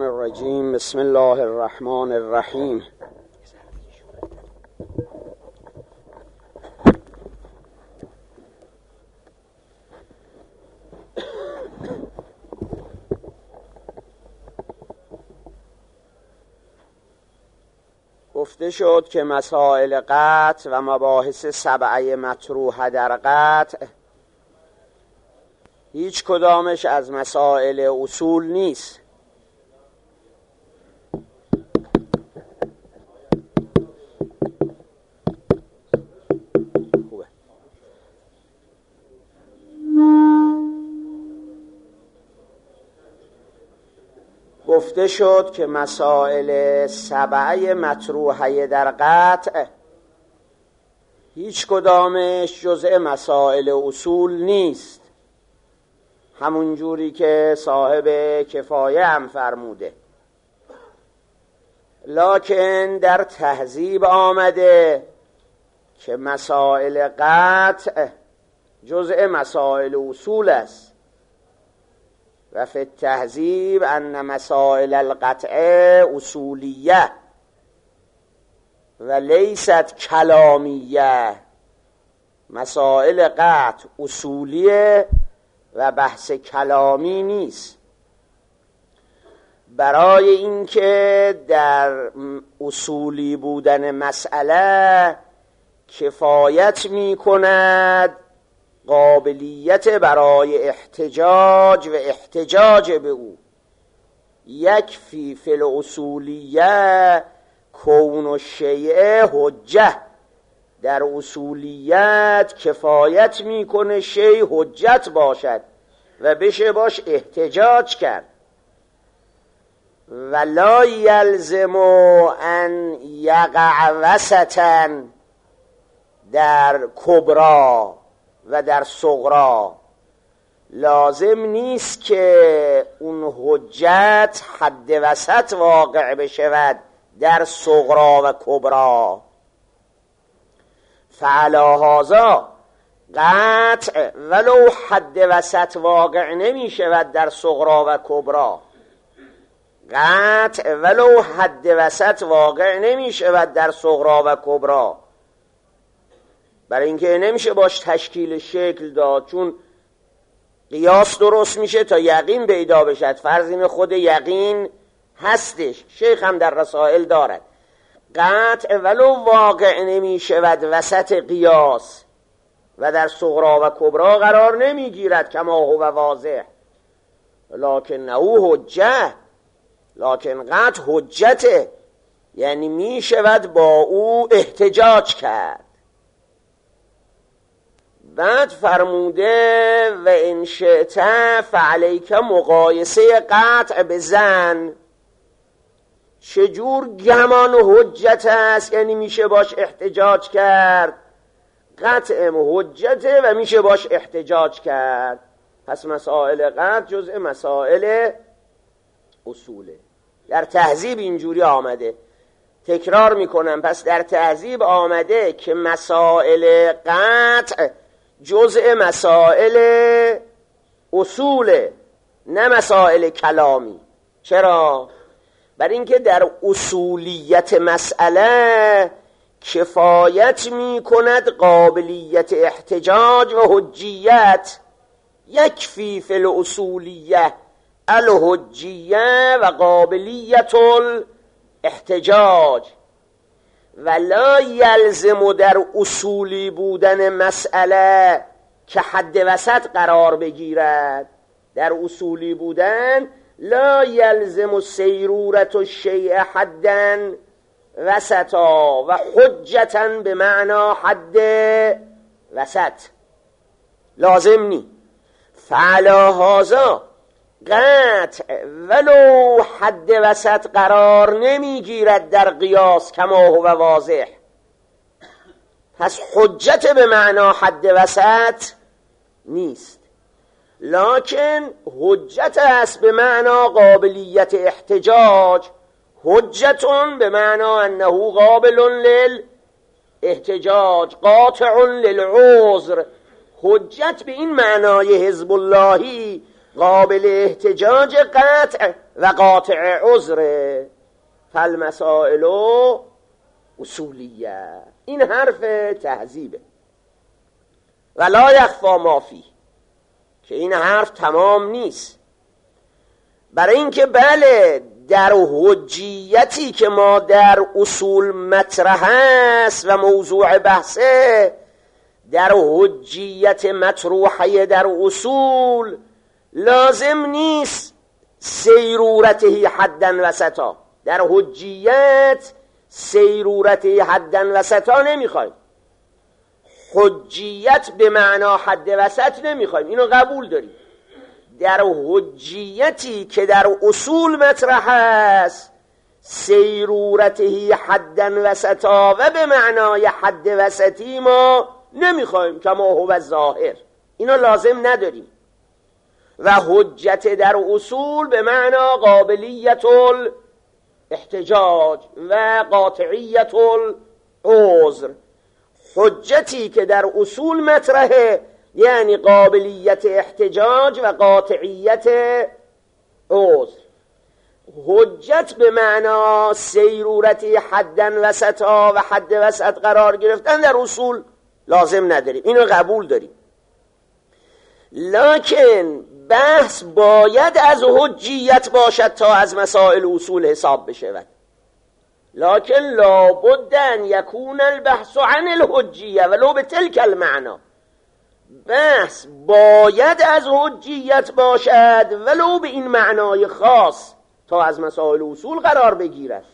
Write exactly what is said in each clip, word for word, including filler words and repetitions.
الشیطان الرجیم. بسم الله الرحمن الرحیم. گفته شد که مسائل قطع و مباحث سبعه مطروحه در قطع هیچ کدامش از مسائل اصول نیست. خوبه. گفته شد که مسائل سبعه مطروحه در قطع هیچ کدامش جزء مسائل اصول نیست، همون جوری که صاحب کفایه هم فرموده. لکن در تهذیب آمده که مسائل قطع جزء مسائل اصول است و فی التهذیب ان مسائل القطع اصولیه و لیست کلامیه. مسائل قطع اصولیه و بحث کلامی نیست. برای اینکه در اصولی بودن مسئله کفایت می کند قابلیت برای احتجاج و احتجاج به او. یکفی فی الاصولیه کون الشیء حجه. در اصولیت کفایت میکنه شیء حجت باشد و بشه باش احتجاج کرد. ولا یلزم ان یقع وسطا در کبرا و در صغرا. لازم نیست که اون حجت حد وسط واقع بشود در صغرا و کبرا. فعلی هذا قطع ولو حد وسط واقع نمی شود در صغرا و کبرا. قطع ولو حد وسط واقع نمی شود در صغرا و کبرا، برای اینکه نمیشه باش تشکیل شکل داد، چون قیاس درست میشه تا یقین پیدا بشد. فرض این خود یقین هستش، شیخ هم در رسائل دارد. قطع ولو واقع نمی شود وسط قیاس و در صغرا و کبرا قرار نمی گیرد کما هو واضح، لکن او حجه. لکن قطع حجته، یعنی می شود با او احتجاج کرد. بعد فرموده و ان شئت فعلیک مقایسه قطع بزن. چجور گمان حجت است؟ یعنی میشه باش احتجاج کرد. قطع حجته و میشه باش احتجاج کرد. پس مسائل قطع جزء مسائل اصوله. در تهذیب اینجوری آمده، تکرار میکنم. پس در تهذیب آمده که مسائل قطع جزء مسائل اصوله، نه مسائل کلامی. چرا؟ برای اینکه در اصولیت مسئله کفایت می کند قابلیت احتجاج و حجیت. یکفی فی الاصولیه الحجیه و قابلیت الاحتجاج. ولا یلزم در اصولی بودن مسئله که حد وسط قرار بگیرد. در اصولی بودن لا یلزم سیرورت الشیء حدا وسطا و حجتا به معنا حد وسط، لازم نی. فعلا هذا قطع ولو حد وسط قرار نمیگیرد در قیاس کما هو واضح. پس حجت به معنا حد وسط نیست، لکن حجت است به معنا قابلیت احتجاج. حجتون به معنا انه قابل للاحتجاج قاطع للعذر. حجت به این معنای حزب اللهی قابل احتجاج قطع و قاطع عذر فالمسائل اصولیه. این حرف تهذیبه. و لا یخفی ما فیه، که این حرف تمام نیست. برای اینکه بله در حجیتی که ما در اصول مطرح است و موضوع بحثه، در حجیت مطروحه در اصول لازم نیست سیرورته حدن وسطا. در حجیت سیرورته حدن وسطا نمیخوایم، حجیت به معنا حد وسط نمیخوایم، اینو قبول داریم. در حجیتی که در اصول مطرح است سیرورته حدن وسطا و به معنای حد وسطی ما نمیخوایم، کما هو ظاهر، اینو لازم نداریم. و حجت در اصول به معنا قابلیت الاحتجاج و قاطعیت العذر. حجتی که در اصول مطرحه یعنی قابلیت احتجاج و قاطعیت عذر. حجت به معنا سیرورتی حدن وسطا و حد وسط قرار گرفتن در اصول لازم نداریم، اینو قبول داریم. لکن بحث باید از حجیت باشد تا از مسائل اصول حساب بشود. لکن لابد ان یکون البحث عن الحجیه ولو به تلک المعنا. بحث باید از حجیت باشد ولو به این معنای خاص تا از مسائل اصول قرار بگیرد.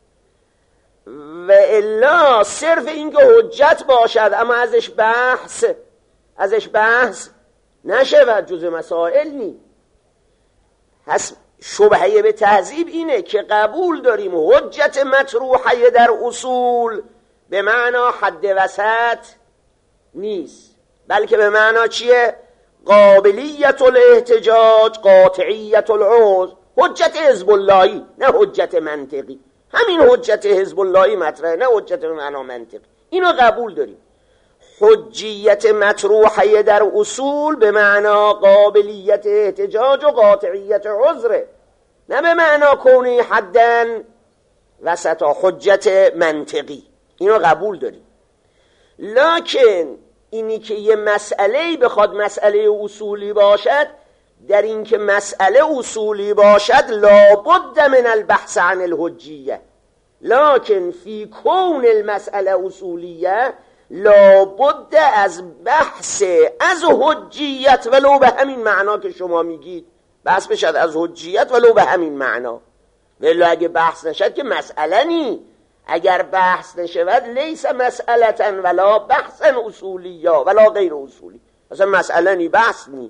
و الا صرف اینکه حجت باشد اما ازش بحث ازش بحث نشود جز مسائل نی. پس شبهه به تهذیب اینه که قبول داریم حجت مطروحه در اصول به معنا حد وسط نیست، بلکه به معنا چیه؟ قابلیت الاحتجاج، قاطعیت العذر. حجت حزب اللهی نه حجت منطقی. همین حجت حزب اللهی مطرحه، نه حجت به معنا منطقی. اینو قبول داریم. حجیت مطروحه در اصول به معنا قابلیت احتجاج و قاطعیت عذر، نه به معنا کونی حدن وسطا حجت منطقی. اینو قبول داریم. لکن اینی که یه مسئله‌ای بخواد مسئله اصولی باشد، در این که مسئله اصولی باشد لابد من البحث عن الحجیه، لکن فی کون المسئله اصولیه لابد از بحث از حجیت ولو به همین معنا که شما میگید بحث بشد از حجیت ولو به همین معنا. ولی اگه بحث نشد که مسئله نی. اگر بحث نشود لیس مسئلتن ولا بحثن اصولیا ولا غیر اصولی، اصلا مسئله نی، بحث نی.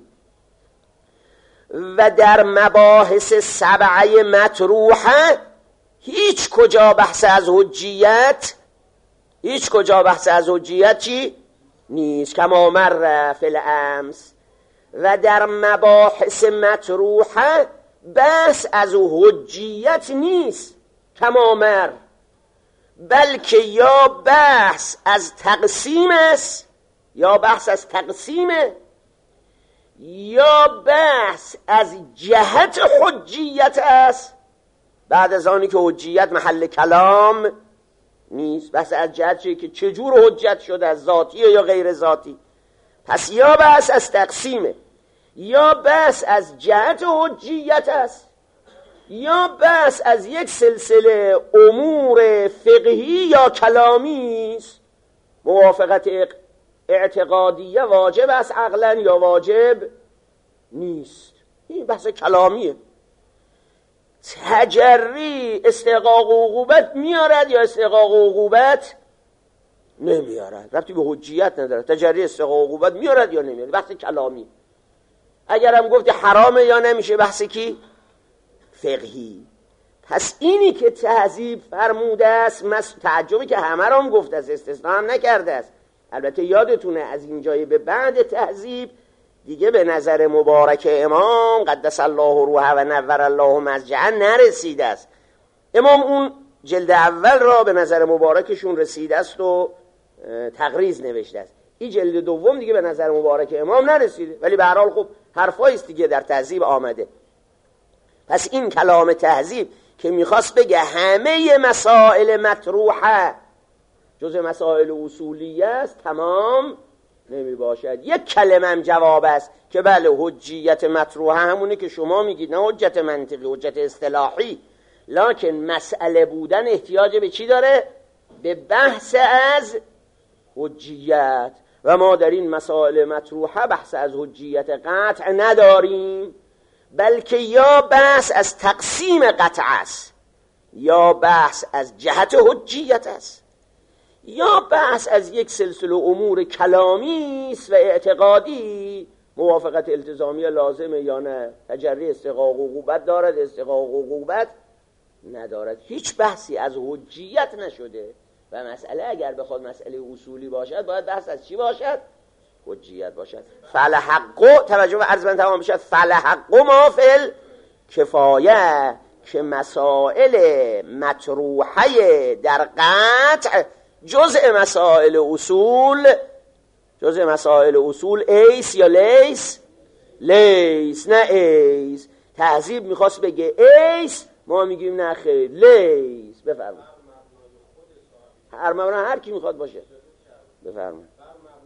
و در مباحث سبعه مطروحه هیچ کجا بحث از حجیت هیچ کجا بحث از حجیت چی؟ نیست، کما مر فی الامس. و در مباحث مطروحه بحث از حجیت نیست، کما مر، بلکه یا بحث از تقسیم است، یا بحث از تقسیمه، یا بحث از جهت حجیت است. بعد از آنی که حجیت محل کلام نیست، بحث از جهت چیه که چجور حجت شده، از ذاتی یا غیر ذاتی. پس یا بحث از تقسیمه، یا بحث از جهت حجیت است، یا بحث از یک سلسله امور فقهی یا کلامی است. موافقت اعتقادیه واجب است عقلا یا واجب نیست، این بحث کلامیه. تجری استحقاق عقوبت میارد یا استحقاق عقوبت نمیارد، ربطی به حجیت نداره. تجری استحقاق عقوبت میارد یا نمیارد، بحث کلامی. اگر هم گفت حرامه یا نمیشه، بحث کی؟ فقهی. پس اینی که تهذیب فرموده است، تعجبی که همه را هم گفته است، استثناء هم نکرده است. البته یادتونه از این جای به بعد تهذیب دیگه به نظر مبارک امام قدس الله روحه و نور الله مضجعه نرسیده است. امام اون جلد اول را به نظر مبارکشون رسیده است و تقریض نوشته است. این جلد دوم دیگه به نظر مبارک امام نرسیده، ولی به هر حال خب حرفایی است دیگه در تهذیب آمده. پس این کلام تهذیب که میخواست بگه همه مسائل مطروحه جز مسائل اصولی است تمام نمی باشد. یک کلمه هم جواب است که بله حجیت مطروحه همونه که شما میگید، نه حجت منطقی، حجت اصطلاحی. لکن مسئله بودن احتیاج به چی داره؟ به بحث از حجیت، و ما در این مسائل مطروحه بحث از حجیت قطع نداریم، بلکه یا بحث از تقسیم قطع است، یا بحث از جهت حجیت است، یا بحث از یک سلسله امور کلامی است و اعتقادی، موافقت التزامی لازمه یا نه، تجری استحقاق عقوبت دارد، استحقاق عقوبت ندارد. هیچ بحثی از حجیت نشده و مسئله اگر بخواد مسئله اصولی باشد باید بحث از چی باشد؟ حجیت باشد. فالحق، توجه به عرض من تمام بشد، فالحق ما فی الکفایه، که مسائل مطروحه در قطع جزء مسائل اصول، جزء مسائل اصول ایس یا لیس؟ لیس، نه ایس. تهذیب میخواست بگه ایس، ما میگیم نه خیر لیس. بفرمایید. هر مبنا هر کی میخواد باشه. بفرمایید.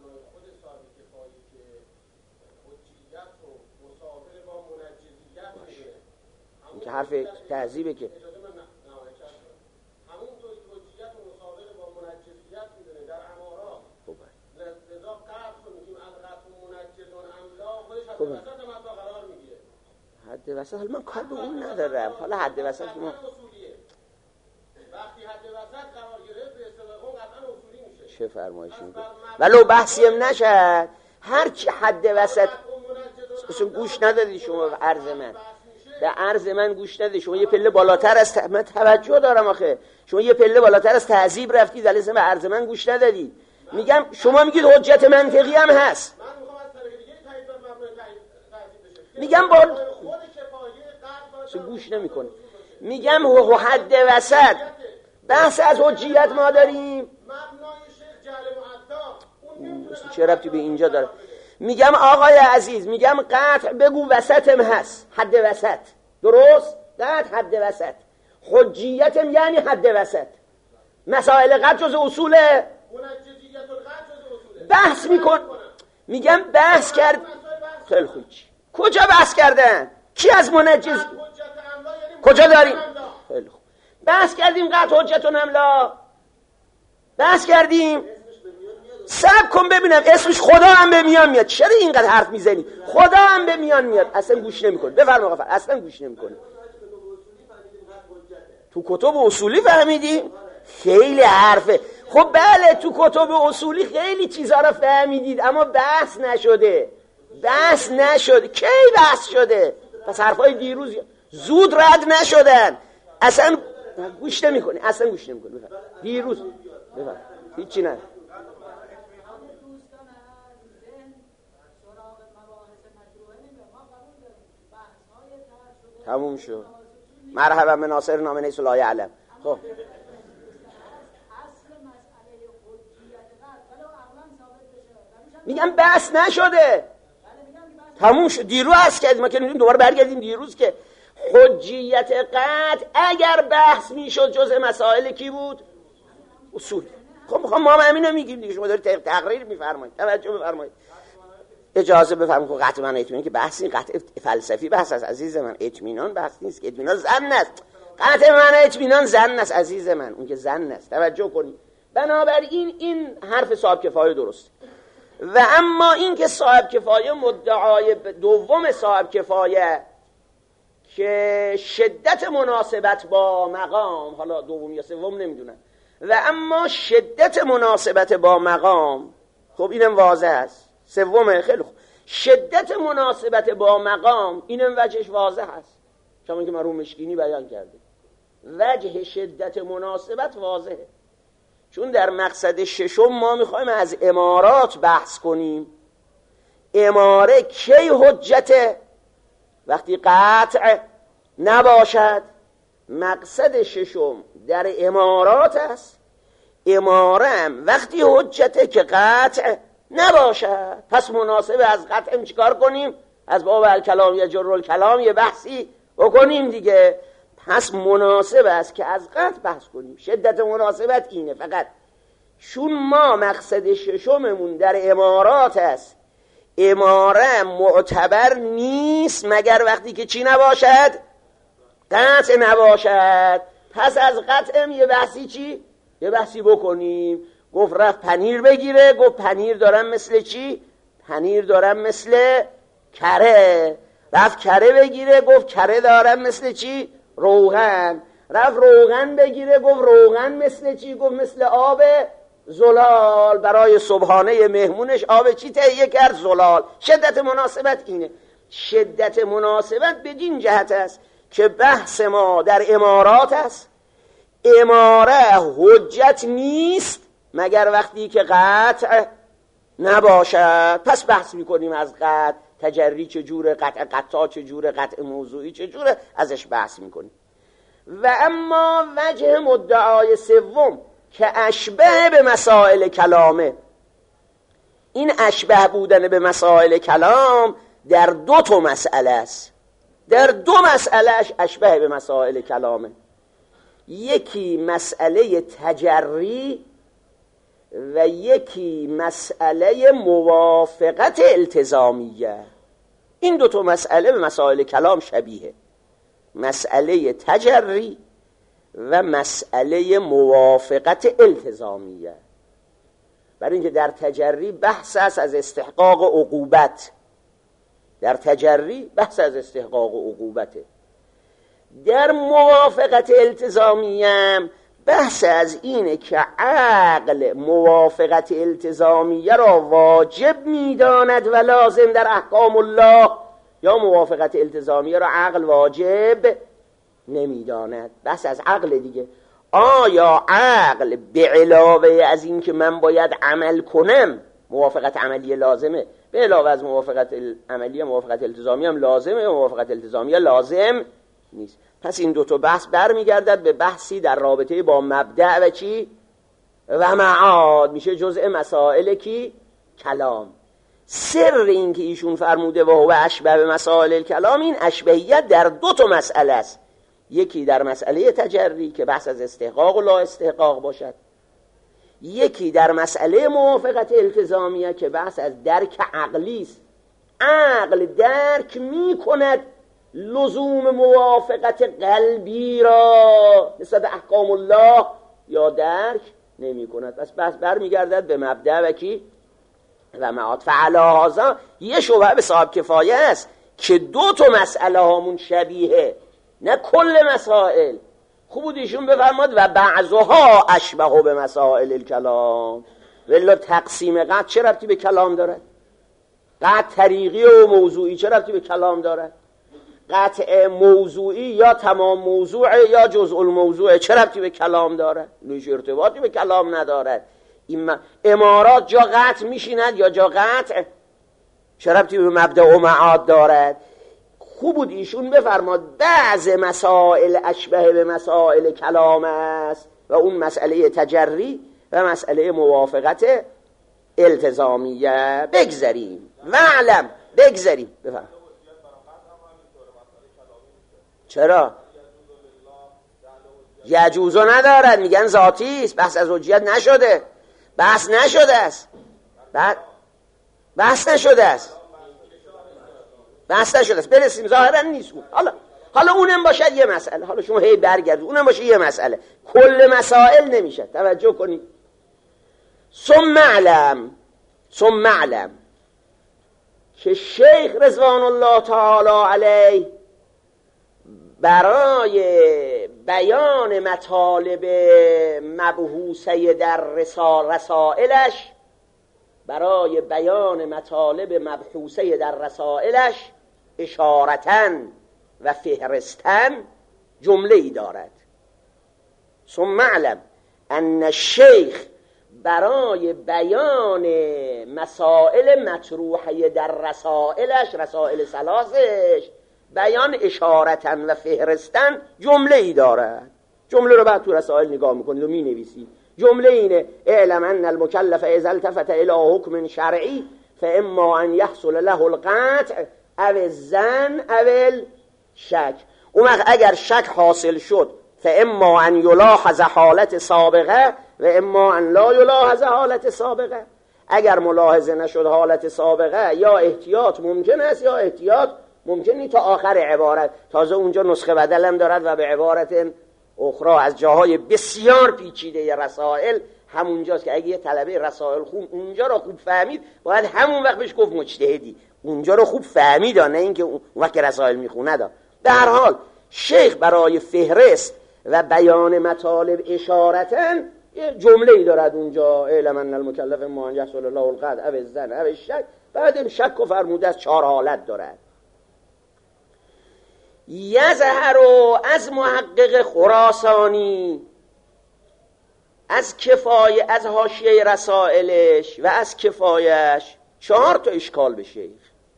این که حرف تهذیبه که حد وسط. حالا من کار به اون ندارم، حالا حد وسط که ما وقتی حد وسط قرار گرفت به اصطلاح قطعا اصولی میشه. چه فرمایشی میکنه؟ ولو بحثی هم نشد، هر کی حد وسط اصلا گوش ندادی شما به عرض من، به عرض من گوش ندادی شما. یه پله بالاتر از ت... من توجه دارم آخه، شما یه پله بالاتر از تهذیب رفتید ولی به عرض من گوش ندادی. میگم شما میگید حجت منطقی هم هست، میگم با گوش نمیکنه. میگم حد وسط بحث از حجیت ما داریم، چه ربطی به اینجا داره؟ میگم آقای عزیز، میگم قطع بگو وسطم هست، حد وسط، درست؟ قطع حد وسط، حجیتم یعنی حد وسط. مسائل قطع جز اصوله، بحث میکن. میگم بحث کرد. خیلی خوب، کجا بحث کردن؟ کی از منجز کجا داریم؟ خیلی خوب، بحث کردیم قطع حجتون املا، بحث کردیم. صبر کن ببینم، اسمش خدا هم به میان میاد. چرا اینقدر حرف میزنی؟ خدا هم به میان میاد. اصلا گوش نمیکنه. بفرما غفر، اصلا گوش نمیکنه. تو کتب اصولی فهمیدیم؟ خیلی حرفه. خب بله، تو کتب اصولی خیلی چیزا رو فهمیدید، اما بحث نشده. بحث نشده. کی بحث شده؟ پس حرفای دیروز زود رد نشدن. اصلا گوش نمیکنه. اصلا گوش نمیکنه. دیروز بفرما. هیچی نه. تموم شد. مرحبا به ناصر نام نیست لا یعلم. خب میگم بحث نشده، تموم شد. دیروز عرض کردیم، ما که نمیدونیم دوباره برگردیم دیروز که حجیت قطع اگر بحث میشد جزء مسائل کی بود؟ اصول. خب ما هم همینو میگیم دیگه، شما دارید تقریر میفرمایید. توجه بفرمایید. اجازه بفرمایید. قطع من اطمینان که بحث این قطع فلسفی بحث است عزیز من، اطمینان بحث نیست که، اطمینان ظن است. قطع من اطمینان ظن است عزیز من، اون که ظن است. توجه کنید. بنابراین این حرف صاحب کفایه درست. و اما این که صاحب کفایه مدعای دوم صاحب کفایه که شدت مناسبت با مقام، حالا دوم یا سوم نمیدونم، و اما شدت مناسبت با مقام، خب اینم واضح است. سومه، خیلی خوب. شدت مناسبت با مقام اینم وجهش واضح است، چون که مرحوم مشکینی بیان کرده. وجه شدت مناسبت واضحه، چون در مقصد ششم ما میخوایم از امارات بحث کنیم. اماره کی حجته؟ وقتی قطع نباشد. مقصد ششم در امارات است. اماره هم وقتی حجته که قطع نباشد. پس مناسب از قطع چیکار کنیم؟ از باب الکلام یا جر الکلام یه بحثی بکنیم دیگه. پس مناسب است که از قطع بحث کنیم. شدت مناسبت اینه. فقط چون ما مقصد ششممون در امارات است، اماره معتبر نیست مگر وقتی که چی نباشد؟ قطع نباشد. پس از قطعم یه بحثی چی؟ یه بحثی بکنیم. گفت رفت پنیر بگیره، گفت پنیر دارم مثل چی؟ پنیر دارم مثل کره. رفت کره بگیره، گفت کره دارم مثل چی؟ روغن. رفت روغن بگیره، گفت روغن مثل چی؟ گفت مثل آب زلال. برای صبحانه مهمونش آب چی تهیه کرد؟ زلال. شدت مناسبت اینه. شدت مناسبت بدین جهت است که بحث ما در امارات است. اماره حجت نیست مگر وقتی که قطع نباشد. پس بحث میکنیم از قطع. تجری چجوره، قطع قطع چجوره، قطع موضوعی چجوره، ازش بحث میکنیم. و اما وجه مدعای سوم که اشبه به مسائل کلامه، این اشبه بودن به مسائل کلام در دو تا مسئله است. در دو مسئلهش اشبه به مسائل کلامه. یکی مسئله تجری و یکی مسئله موافقت التزامیه. این دو تا مسئله به مسائل کلام شبیه، مسئله تجری و مسئله موافقت التزامیه. برای اینکه در تجری بحث است از استحقاق عقوبت، در تجری بحث از استحقاق عقوبته. در موافقت التزامیه بحث از اینه که عقل موافقت التزامیه را واجب میداند و لازم در احکام الله، یا موافقت التزامیه را عقل واجب نمیداند. بحث از عقل دیگه. آیا عقل به علاوه از این که من باید عمل کنم، موافقت عملی لازمه، به علاوه از موافقت عملی موافقت التزامیه هم لازمه، یا موافقت التزامیه لازم نیست؟ پس این دو تا بحث برمیگردد به بحثی در رابطه با مبدأ و چی؟ و معاد. میشه جزء مسائل کی؟ کلام. سر این که ایشون فرموده و هو اشبه به مسائل کلام، این اشبهیت در دو تا مسئله است. یکی در مسئله تجری که بحث از استحقاق و لا استحقاق باشد، یکی در مسئله موافقت التزامیه که بحث از درک عقلی است. عقل درک می کند لزوم موافقت قلبی را نسبت احکام الله، یا درک نمی کند. پس بحث برمیگردد به مبدأ و کی؟ و معاد. فعلی هذا یه شبهه به صاحب کفایه است که دو تا مسئله هامون شبیه، نه کل مسائل. خوب بود ایشون بفرماد و بعضها اشبه به مسائل الکلام. ولی تقسیم قطع چه ربطی به کلام دارد؟ قطع طریقی و موضوعی چه ربطی به کلام دارد؟ قطع موضوعی یا تمام موضوع یا جزء الموضوع چه ربطی به کلام دارد؟ هیچ ارتباطی به کلام ندارد. این امارات جا قطع میشیند یا جا قطع چه ربطی به مبدأ و معاد دارد؟ خوب بود ایشون بفرماد بعض مسائل اشبه به مسائل کلام است و اون مسئله تجری و مسئله موافقت التزامیه. بگذاریم وعلم، بگذاریم. بفرماد. چرا؟ یجوزو ندارد، میگن ذاتی است، بحث از حجیت نشده، بحث نشده است، بحث نشده است، بحث نشده است. برسیم ظاهرا نیست اون. حالا حالا اونم باشد یه مسئله. حالا شما هی برگرد اونم باشه یه مسئله، کل مسائل نمیشه. توجه کنید. ثم علم ثم علم که شیخ رضوان الله تعالی علیه برای بیان مطالب مبحوثه در رسائلش برای بیان مطالب مبحوثه در رسائلش اشارتن و فهرستن جمله ای دارد. ثم علم ان الشیخ برای بیان مسائل مطروحه در رسائلش، رسائل ثلاثش، بیان اشارتن و فهرستن جمله ای دارد. جمله رو بعد تو رسائل نگاه میکنید و می نویسید. جمله اینه: اعلم ان المکلف اذا التفت الى حکم شرعی فاما ان يحصل له القطع او الظن او الشک. اون وقت اگر شک حاصل شد فاما ان یلاحظ حالت سابقه و اما ان لا یلاحظ حالت سابقه، اگر ملاحظه نشد حالت سابقه یا احتیاط ممکن است یا احتیاط ممکنی تا آخر عبارت. تازه اونجا نسخه بدلم دارد و به عبارت اخرى از جاهای بسیار پیچیده رسائل همونجاست که اگه یه طلبه رسائل خون اونجا رو خوب فهمید باید همون وقت بهش گفت مجتهدی، اونجا رو خوب فهمید، نه اینکه اون وقت که رسائل میخونه. به هر حال شیخ برای فهرست و بیان مطالب اشارتاً یه جمله ای دارد اونجا، اعلم ان المکلف ما یحصل الله القطع او الظن او الشک. بعد این شک و فرموده از چهار حالت دارد. یظهر از محقق خراسانی، از کفایه، از حاشیه رسائلش و از کفایش چهار تا اشکال به شیخ.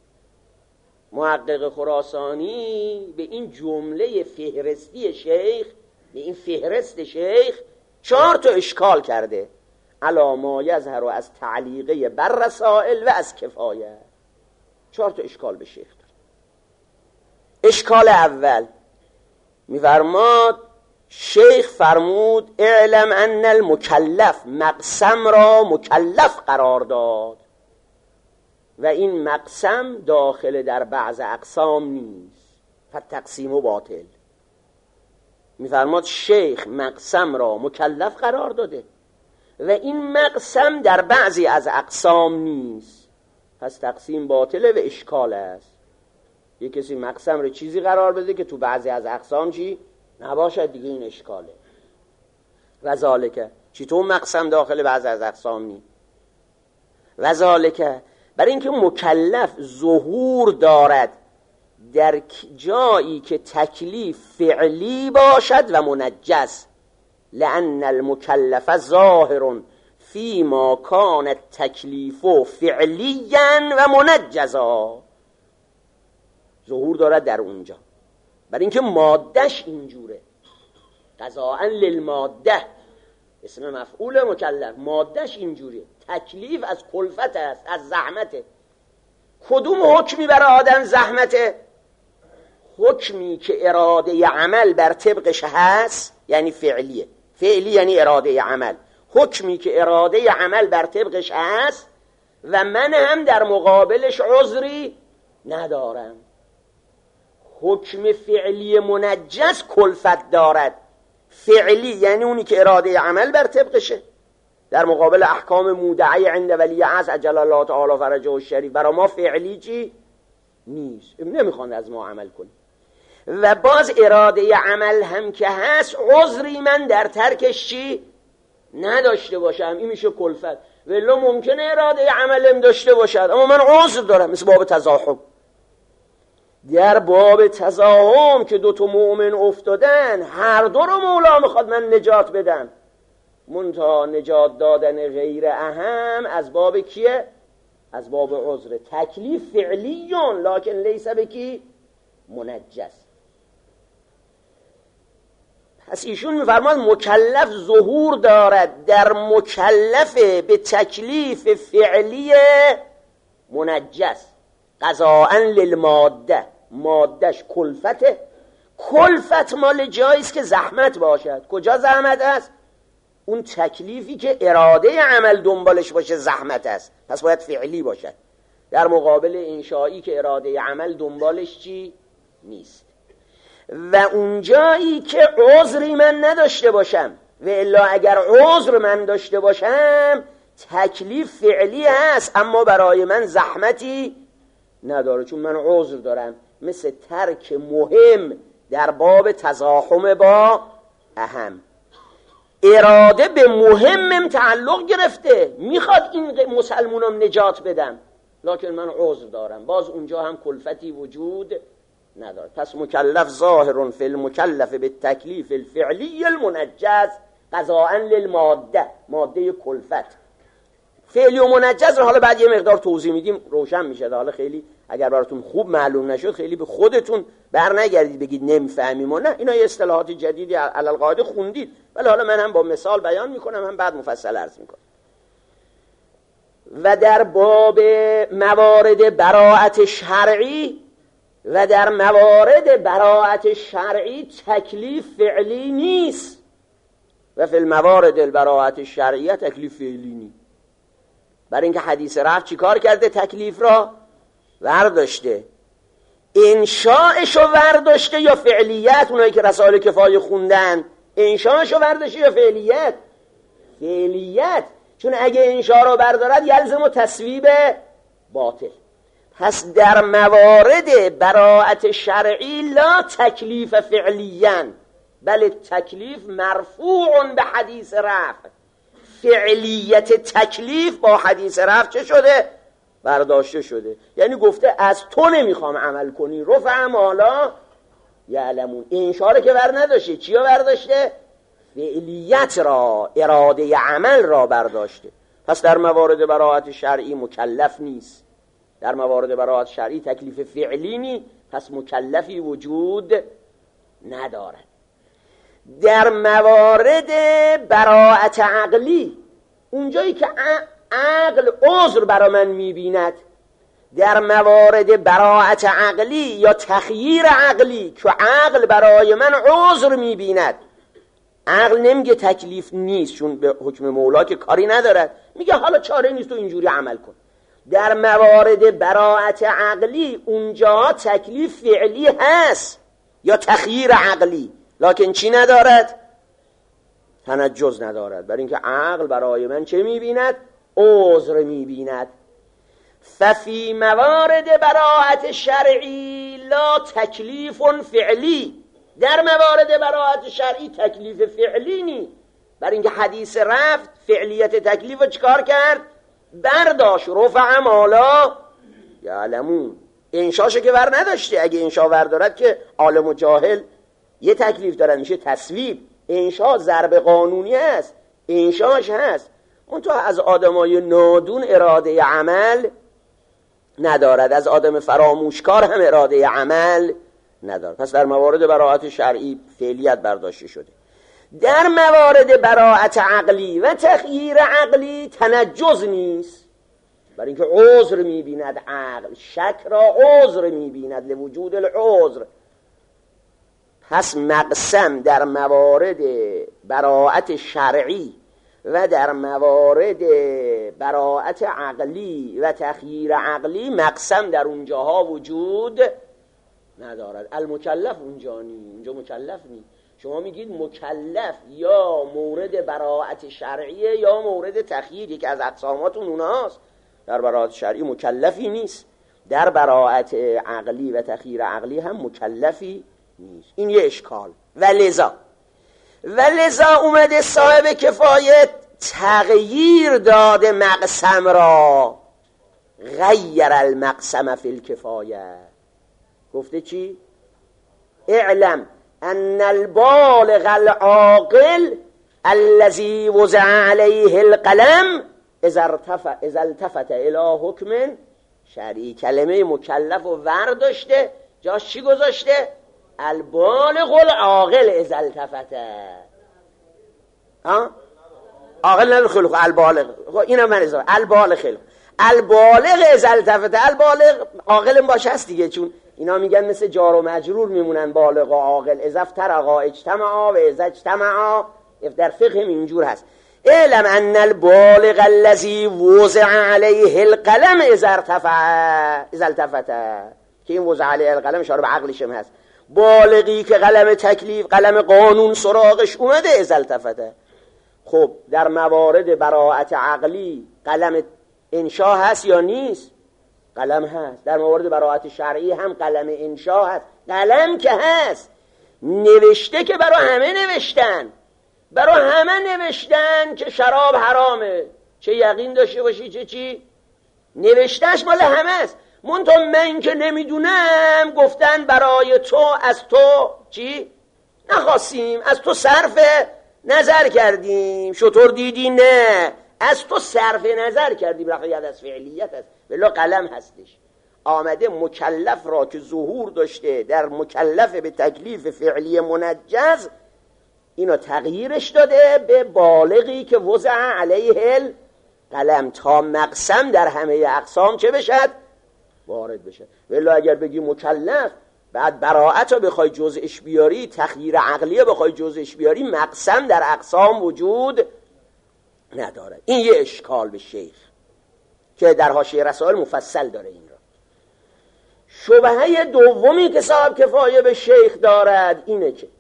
محقق خراسانی به این جمله فهرستی شیخ، به این فهرست شیخ چهار تا اشکال کرده. علی ما یظهر از تعلیقه بر رسائل و از کفایه، چهار تا اشکال به شیخ داره. اشکال اول میفرماد شیخ فرمود اعلم ان المکلف مقسم را مکلف قرار داد و این مقسم داخل در بعض اقسام نیست، فتقسیم باطل. میفرماد شیخ مقسم را مکلف قرار داده و این مقسم در بعضی از اقسام نیست، پس تقسیم باطله و اشکال است. یه کسی مقسم رو چیزی قرار بده که تو بعضی از اقسام چی نباشد، دیگه این اشکاله. و ذالکه چطور مقسم داخل بعضی از اقسام نیست؟ و ذالکه برای اینکه مکلف ظهور دارد در جایی که تکلیف فعلی باشد و منجز، لأن المکلف ظاهر فی ما کان التکلیف فعلیا و منجزا، ظهور دارد در اونجا برای اینکه مادهش اینجوره. قضاء للماده اسم مفعول مکلف، مادهش اینجوریه. تکلیف از کلفت است، از زحمته. کدوم حکمی برای آدم زحمته؟ حکمی که اراده عمل بر طبقش هست، یعنی فعلیه. فعلی یعنی اراده عمل. حکمی که اراده عمل بر طبقش هست و من هم در مقابلش عذری ندارم. حکم فعلی منجز کلفت دارد. فعلی یعنی اونی که اراده عمل بر طبقشه، در مقابل احکام مودعی عند ولی عصر عجل الله تعالی فرجه الشریف برای ما فعلی چی؟ نیست، نمیخوان از ما عمل کنیم. و باز اراده عمل هم که هست عذری من در ترکش چی؟ نداشته باشم، این میشه کلفت. ولی ممکنه اراده عملم داشته باشد اما من عذر دارم، مثل باب تزاحم. در باب تزاحم که دو تا مؤمن افتادن، هر دو رو مولا میخواد من نجات بدم، منتها نجات دادن غیر اهم از باب کیه؟ از باب عذر. تکلیف فعلیون لکن لیس بکی منجز. پس ایشون میفرماد مکلف ظهور دارد در مکلف به تکلیف فعلی منجز، قضاء للماده، مادهش کلفته. کلفت مال جاییست که زحمت باشد. کجا زحمت است؟ اون تکلیفی که اراده عمل دنبالش باشه زحمت است، پس باید فعلی باشد. در مقابل انشایی که اراده عمل دنبالش چی؟ نیست. و اون جایی که عذری من نداشته باشم، و الا اگر عذر من داشته باشم تکلیف فعلی هست اما برای من زحمتی نداره، چون من عذر دارم، مثل ترک مهم در باب تزاحم با اهم. اراده به مهمم تعلق گرفته، میخواد این مسلمونم نجات بدم، لکن من عذر دارم، باز اونجا هم کلفتی وجود نداره. پس مکلف ظاهر فی المکلف بالتکلیف الفعلی المنجز قضاء للماده، ماده کلفت. فعلی و منجز رو حالا بعد یه مقدار توضیح میدیم روشن میشه. حالا خیلی اگر براتون خوب معلوم نشد خیلی به خودتون بر نگردید بگید نمیفهمیم و نه، اینا یه اصطلاحات جدیدی علی القاعده خوندید، ولی حالا من هم با مثال بیان میکنم، هم بعد مفصل عرض میکنم. و در باب موارد براءت شرعی و در موارد براءت شرعی تکلیف فعلی نیست و فی الموارد البراءت شرعیه تکلیف فعلی نیست. برای اینکه حدیث رفع چی کار کرده؟ تکلیف را ورداشته. انشاءشو ورداشته یا فعلیت؟ اونایی که رسائل کفایه خوندن انشاءشو ورداشته یا فعلیت؟ فعلیت. چون اگه انشاء رو بردارد یلزم و تصویب باطل. پس در موارد براءت شرعی لا تکلیف فعلیاً بل تکلیف مرفوع به حدیث رفع. فعلیت تکلیف با حدیث رفع چه شده؟ برداشته شده. یعنی گفته از تو نمیخوام عمل کنی، رفع مالا یعلمون. انشاره که بر نداشته، چیا برداشته؟ فعلیت را، اراده عمل را برداشته. پس در موارد براءت شرعی مکلف نیست. در موارد براءت شرعی تکلیف فعلی نیست، پس مکلفی وجود ندارد. در موارد براءت عقلی، اونجایی که عقل عذر برا من میبیند، در موارد براءت عقلی یا تخییر عقلی که عقل برای من عذر میبیند، عقل نمیگه تکلیف نیست چون به حکم مولا که کاری ندارد، میگه حالا چاره نیست تو اینجوری عمل کن. در موارد براءت عقلی اونجا تکلیف فعلی هست یا تخییر عقلی، لکن چی ندارد؟ تنجز ندارد. برای اینکه عقل برای من چه میبیند؟ عذر میبیند. ففی موارد براءت شرعی لا تکلیف فعلی، در موارد براءت شرعی تکلیف فعلی نی. برای اینکه حدیث رفت فعلیت تکلیف رو چکار کرد؟ برداشت. رفع مالا یعلمون. انشاشو که ور نداشته. اگه انشا ور دارد که عالم و جاهل یه تکلیف دارد، میشه تصویب. انشا ضرب قانونی است، انشاش هست، اون تو از آدمای نادون اراده عمل ندارد، از آدم فراموشکار هم اراده عمل ندارد. پس در موارد براءت شرعی فعلیت برداشته شده. در موارد براءت عقلی و تخییر عقلی تنجز نیست، برای اینکه عذر میبیند عقل، شک را عذر میبیند لوجود العذر. پس مقسم در موارد براءت شرعی و در موارد براءت عقلی و تخییر عقلی مقسم در اونجاها وجود ندارد. المکلف اونجا نی، اونجا مکلف نی. شما میگید مکلف یا مورد براءت شرعیه یا مورد تخییر، یکی از اقساماتون اوناست. در براءت شرعی مکلفی نیست، در براءت عقلی و تخییر عقلی هم مکلفی نیست. این یه اشکال. و لذا و لذا اومده صاحب کفایت تغییر داده مقسم را، غیر المقسم فی الکفایه. گفته چی؟ اعلم ان البالغ العاقل الذي وضع عليه القلم اذا ارتفع اذا التفت الى حکم شرعی. کلمه مکلف و ورداشته، جاش چی گذاشته؟ البالغ العاقل اذا التفت. ها؟ عاقل نه خلق، البالغ. اینا من اضافه البالغ خلق، البالغ اذا التفت. البالغ عاقل باشه هست دیگه، چون اینا میگن مثل جار و مجرور میمونن بالغ و عاقل. اذا افترقا اجتمعا و اذا اجتمعا، در فقه اینجور هست. اعلم ان البالغ الذي وضع عليه القلم اذا ارتفع اذا التفت، که این وضع علیه القلم اشاره به عقلش هم هست. بالغی که قلم تکلیف، قلم قانون سراغش اومده اذا التفت. خب در موارد براءت عقلی قلم انشا هست یا نیست؟ قلم هست. در موارد براءت شرعی هم قلم انشا هست. قلم که هست، نوشته که برای همه نوشتن، برای همه نوشتن که شراب حرامه، چه یقین داشته باشی چه چی، نوشتهش مال همه است. منتها من که نمیدونم گفتن برای تو، از تو چی نخواستیم، از تو صرف نظر کردیم. شطور دیدی؟ نه، از تو صرف نظر کردیم. رقیت از فعلیت است، بلا قلم هستش. آمده مکلف را که ظهور داشته در مکلف به تکلیف فعلی منجز، اینو تغییرش داده به بالغی که وضع علیه القلم، تا مقسم در همه اقسام چه بشد؟ وارد بشه. ولی اگر بگی مکلف بعد براءت رو بخوای جزءش بیاری، تخییر عقلیه بخوای جزءش بیاری، مقسم در اقسام وجود نداره. این یه اشکال به شیخ که در حاشیه رسائل مفصل داره این را. شبهه دومی که صاحب کفایه به شیخ دارد اینه که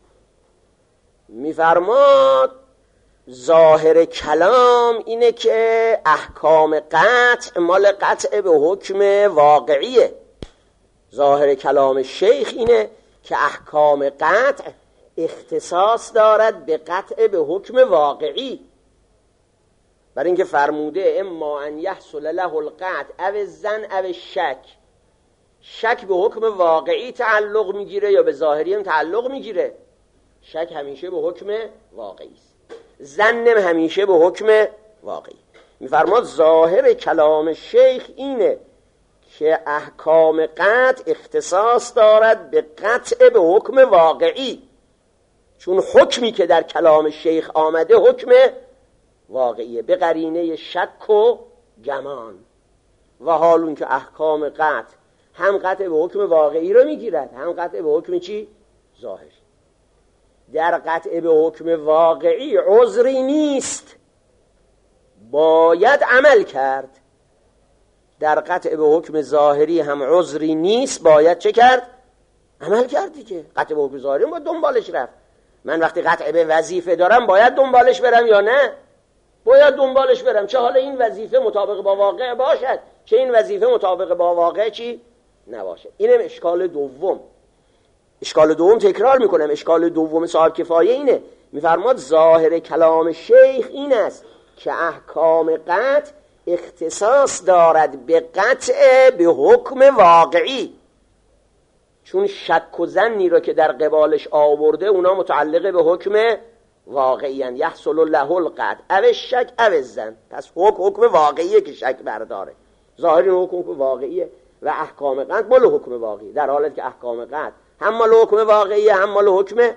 میفرماد ظاهر کلام اینه که احکام قطع مال قطع به حکم واقعیه. ظاهر کلام شیخ اینه که احکام قطع اختصاص دارد به قطع به حکم واقعی، برای اینکه فرموده اما ان یحصل له القطع او الظن او الشک. شک به حکم واقعی تعلق میگیره یا به ظاهری هم تعلق میگیره؟ شک همیشه به حکم واقعی است، ظن همیشه به حکم واقعی. میفرماد ظاهر کلام شیخ اینه که احکام قطع اختصاص دارد به قطع به حکم واقعی، چون حکمی که در کلام شیخ آمده حکم واقعیه به قرینه شک و گمان. و حالون که احکام قطع هم قطع به حکم واقعی رو میگیرد هم قطع به حکم چی؟ ظاهری. در قطع به حکم واقعی عذری نیست، باید عمل کرد. در قطع به حکم ظاهری هم عذری نیست، باید چه کرد؟ عمل کرد دیگه. قطع به حکم ظاهری باید دنبالش رفت. من وقتی قطع به وظیفه دارم باید دنبالش برم یا نه؟ باید دنبالش برم، چه حالا این وظیفه مطابق با واقع باشد چه این وظیفه مطابق با واقع چی نباشد. اینم اشکال دوم. اشکال دوم تکرار میکنم، اشکال دوم صاحب کفایه اینه، میفرماد ظاهر کلام شیخ این است که احکام قطع اختصاص دارد به قطع به حکم واقعی، چون شک و ظنی را که در قبالش آورده اونا متعلق به حکم واقعی هستند. یحصل له القطع او الشک او الظن. پس حکم حکم واقعیه که شک برداره، ظاهری حکم حکم واقعیه و احکام قطع مال حکم واقعی، در حالت که احکام قطع هم مال حکم واقعیه هم مال حکم.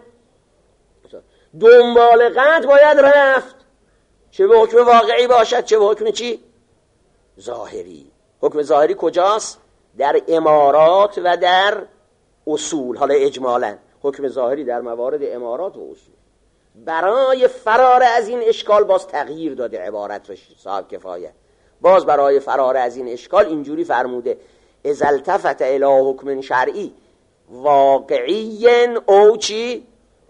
دنبال قطع باید رفت، چه به حکم واقعی باشد چه به حکم چی؟ ظاهری. حکم ظاهری کجاست؟ در امارات و در اصول. حالا اجمالاً حکم ظاهری در موارد امارات و اصول. برای فرار از این اشکال باز تغییر داده عبارت رو صاحب کفایه. باز برای فرار از این اشکال اینجوری فرموده اذا التفت الی حکم شرعی واقعی او چی؟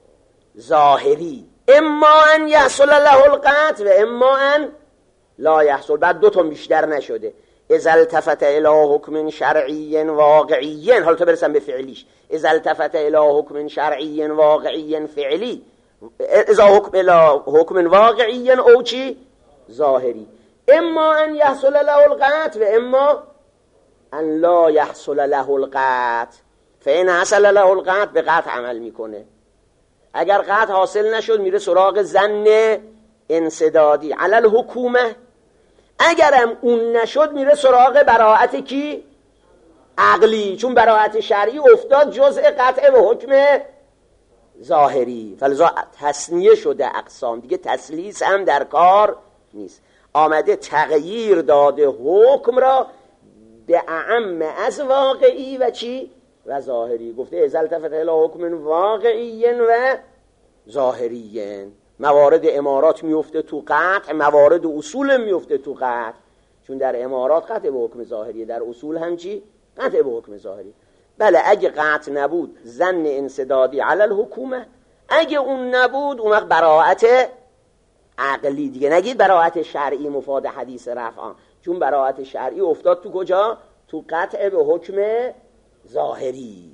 ظاهری، اما ان یحصل له القطع و اما ان لا یحصل. بعد دو تا بیشتر نشده. اذا التفت الی حکم شرعی واقعی، حالا تا برسم به فعلیش، اذا التفت الی حکم شرعی واقعی فعلی، اذا حکم الی حکم واقعی او چی؟ ظاهری، اما ان یحصل له القطع و اما ان لا یحصل له القطع. فإن حصل له القطع به قطع عمل میکنه. اگر قطع حاصل نشد میره سراغ ظن انسدادی علی الحکومه. اگرم اون نشد میره سراغ براءت کی؟ عقلی، چون براءت شرعی افتاد جزء قطع به حکم ظاهری. فلذا تثنیه شده اقسام دیگه، تسلیس هم در کار نیست. آمده تغییر داده حکم را به اعم از واقعی و چی؟ و ظاهری. گفته اذا التفت الی حکم واقعی و ظاهری. موارد امارات میفته تو قطع، موارد اصول میفته تو قطع، چون در امارات قطع به حکم ظاهری، در اصول هم چی؟ قطع به حکم ظاهری. بله اگه قطع نبود ظن انسدادی علی الحکومه، اگه اون نبود اون وقت براءت عقلی دیگه. نگید براءت شرعی مفاد حدیث رفعان، چون براءت شرعی افتاد تو کجا؟ تو قطع به حکم ظاهری.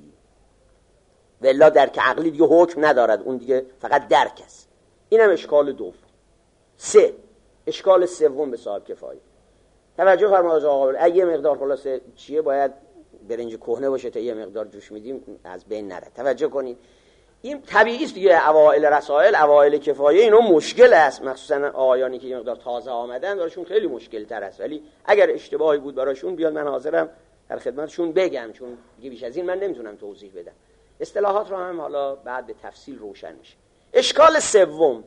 والله درک عقلی دیگه حکم ندارد، اون دیگه فقط درک است. اینم اشکال دوم. سه، اشکال سوم به صاحب کفایه. توجه فرمایید آقا، اگه یه مقدار خلاصه چیه باید برنج کهنه باشه تا یه مقدار جوش میدیم از بین نره. توجه کنید این طبیعی است دیگه. اوائل رسائل، اوائل کفایه اینا مشکل است، مخصوصا آقایانی که یه مقدار تازه آمدن براشون خیلی مشکل تر است. ولی اگر اشتباهی بود براشون بیاد من حاضرم در خدمتشون بگم، چون دیگه بیش از این من نمیتونم توضیح بدم. اصطلاحات رو هم حالا بعد به تفصیل روشن میشه. اشکال سوم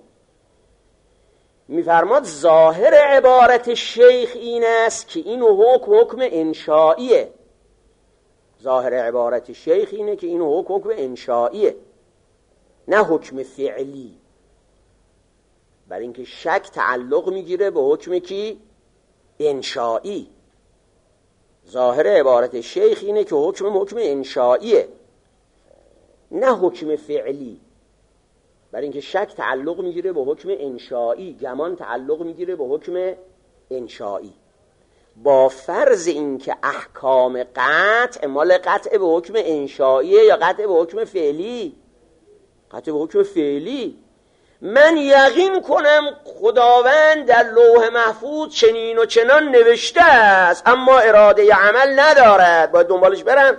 میفرماد ظاهر عبارت شیخ این است که این حکم حکم انشائیه. ظاهر عبارت شیخ اینه که این حکم حکم انشائیه نه حکم فعلی، برای اینکه شک تعلق میگیره به حکم کی؟ انشائی. ظاهر عبارت شیخ اینه که حکم حکم انشائیه نه حکم فعلی، برای اینکه شک تعلق میگیره به حکم انشائی، گمان تعلق میگیره به حکم انشائی، با فرض اینکه احکام قطع مال قطع به حکم انشائیه یا قطع به حکم فعلی؟ قطع به حکم فعلی. من یقین کنم خداوند در لوح محفوظ چنین و چنان نوشته است اما اراده عمل ندارد، باید دنبالش برم.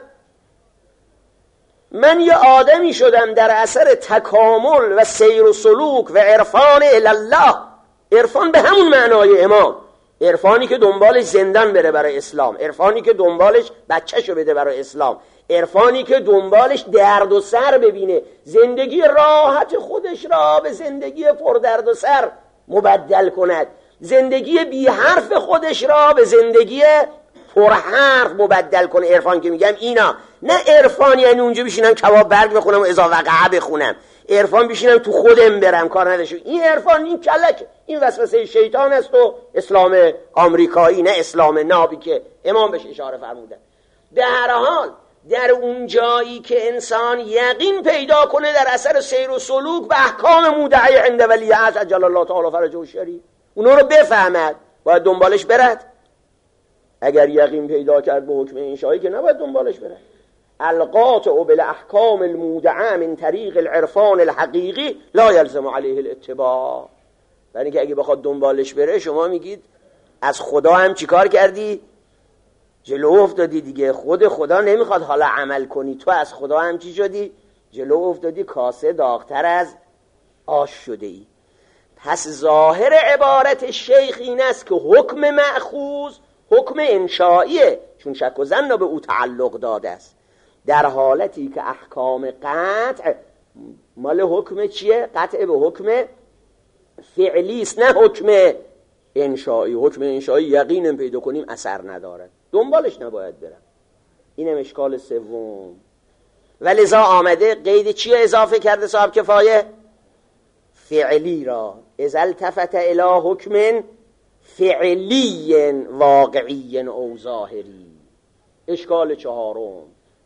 من یه آدمی شدم در اثر تکامل و سیر و سلوک و عرفان الله. عرفان به همون معنای امام، عرفانی که دنبالش زندان بره برای اسلام، عرفانی که دنبالش بچه‌شو بده برای اسلام، عرفانی که دنبالش درد و سر ببینه، زندگی راحت خودش را به زندگی پر درد و سر مبدل کند، زندگی بی حرف خودش را به زندگی پر حرف مبدل کنه. عرفان که میگم اینا، نه عرفان یعنی اونجا بشینم کباب برگ بخونم و اذا وقع بخونم، عرفان بشینم تو خودم برم کار نداشته. این عرفان این کلک، این وسوسه شیطان است و اسلام آمریکایی، نه اسلام نابی که امام بهش اشاره فرمودن. در هر حال در اون جایی که انسان یقین پیدا کنه در اثر سیر و سلوک به احکام مودعی عند ولی عصر عجل الله تعالی فرجه الشریف، اونا رو بفهمد، باید دنبالش برد. اگر یقین پیدا کرد به حکم انشایی که نباید دنبالش برد. القاطع بالاحکام المودعه من طریق العرفان الحقیقی لا یلزم علیه الاتباع. یعنی که اگه بخواد دنبالش بره شما میگید از خدا هم چیکار کردی؟ جلو افتادی دیگه. خود خدا نمیخواد حالا عمل کنی، تو از خدا هم چی شدی؟ جلو افتادی، کاسه داغتر از آش شده ای. پس ظاهر عبارت شیخ این است که حکم مأخوذ حکم انشائیه، چون شک و ظن به او تعلق داده است، در حالتی که احکام قطع مال حکم چیه؟ قطع به حکم فعلی است نه حکم انشایی. حکم انشایی یقینم پیدا کنیم اثر ندارد، دنبالش نباید برم. اینم اشکال سوم. ولذا آمده قید چی اضافه کرده صاحب کفایه؟ فعلی را. اذا التفت الی حکم فعلی واقعی او ظاهری. اشکال چهارم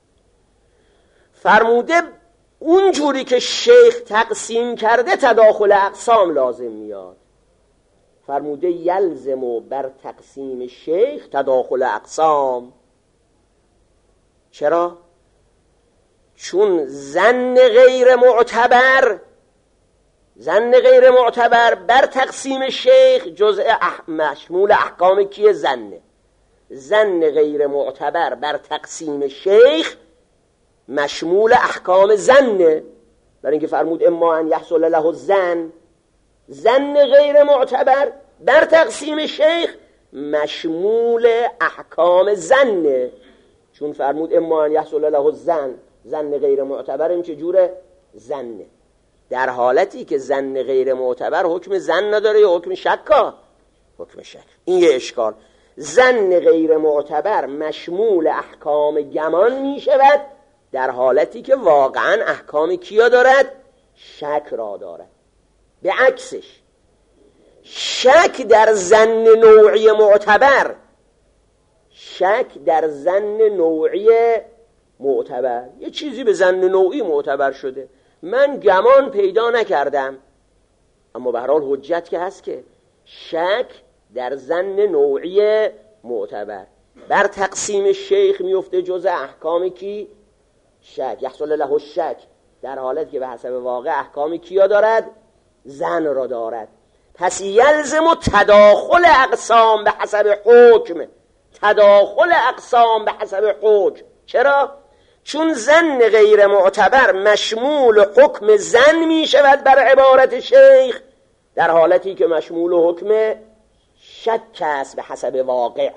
فرموده اون جوری که شیخ تقسیم کرده تداخل اقسام لازم میاد. فرموده یلزم بر تقسیم شیخ تداخل اقسام. چرا؟ چون ظن غیر معتبر ظن غیر معتبر بر تقسیم شیخ جزء اح... مشمول احکام کیه؟ ظنه. ظن غیر معتبر بر تقسیم شیخ مشمول احکام ظنه، برای اینکه فرمود اما ان یحصل له الظن. ظن غیر معتبر بر تقسیم شیخ مشمول احکام ظنه، چون فرمود اما ان یحصل له الظن. ظن غیر معتبر این چجوره؟ ظنه. در حالتی که ظن غیر معتبر حکم ظن نداره یا حکم شکا؟ حکم شک. این یه اشکال. ظن غیر معتبر مشمول احکام گمان می شود در حالتی که واقعا احکام کیا دارد؟ شک را دارد. به عکسش شک در ظن نوعی معتبر شک در ظن نوعی معتبر یه چیزی به ظن نوعی معتبر شده، من گمان پیدا نکردم، اما به هر حال حجت که هست که شک در ظن نوعی معتبر بر تقسیم شیخ میفته جزء احکام کی؟ شک. یحصل له الشک در حالت که به حسب واقع احکام کیا دارد؟ ظن را دارد. پس یلزم تداخل اقسام به حسب حکم. تداخل اقسام به حسب حکم. چرا؟ چون ظن غیر معتبر مشمول حکم ظن می شود بر عبارت شیخ در حالتی که مشمول حکم شک است به حسب واقع.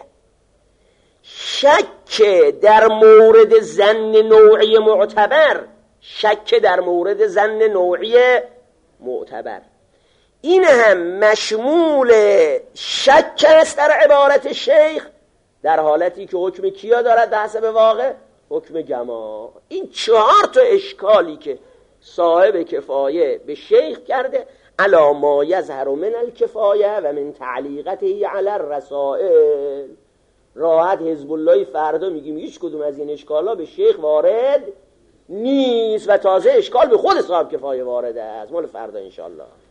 شک در مورد ظن نوعی معتبر شک در مورد ظن نوعی معتبر این هم مشمول شک است در عبارت شیخ در حالتی که حکم کیا دارد به حسب واقع؟ حکم گما. این چهار تا اشکالی که صاحب کفایه به شیخ کرده، علا ما یظهر من الکفایه و من تعلیقته علی الرسائل. راحت حزب اللهی فردا میگیم هیچ کدوم از این اشکالا به شیخ وارد نیست و تازه اشکال به خود صاحب کفایه وارده است. مال فردا انشالله.